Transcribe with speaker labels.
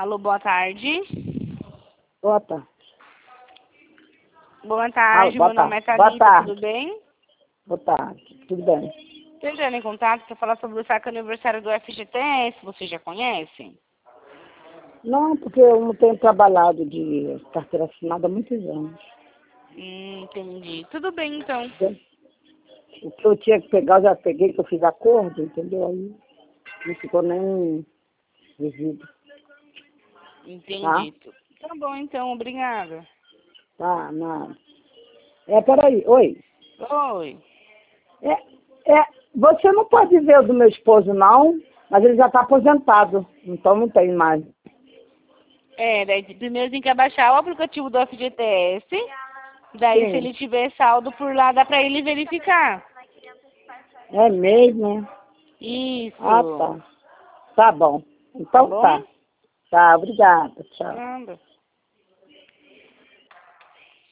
Speaker 1: Alô, boa tarde.
Speaker 2: Boa tarde.
Speaker 1: Boa tarde,
Speaker 2: Boa
Speaker 1: meu nome é
Speaker 2: tarde. Boa
Speaker 1: Thalita,
Speaker 2: tarde.
Speaker 1: tudo bem?
Speaker 2: Boa tarde. Tudo bem?
Speaker 1: Estou entrando em contato para falar sobre o saque aniversário do FGTS, você já conhece?
Speaker 2: Não, porque eu não tenho trabalhado de carteira assinada há muitos anos.
Speaker 1: Entendi. Tudo bem, então.
Speaker 2: O que eu tinha que pegar, eu já peguei, que eu fiz acordo, entendeu? Aí não ficou nem resíduo.
Speaker 1: Entendi. Tá bom, então. Obrigada.
Speaker 2: Tá, nada. Peraí. Oi.
Speaker 1: Oi.
Speaker 2: Você não pode ver o do meu esposo, não, mas ele já está aposentado, então não tem mais.
Speaker 1: Daí primeiro tem que abaixar o aplicativo do FGTS. Daí, se
Speaker 2: Sim.
Speaker 1: ele tiver saldo por lá, dá pra ele verificar.
Speaker 2: É mesmo, né?
Speaker 1: Isso.
Speaker 2: Ah, tá. Tá bom.
Speaker 1: Tá
Speaker 2: Então
Speaker 1: bom?
Speaker 2: tá. Tá, obrigada. Tchau.
Speaker 1: Nada.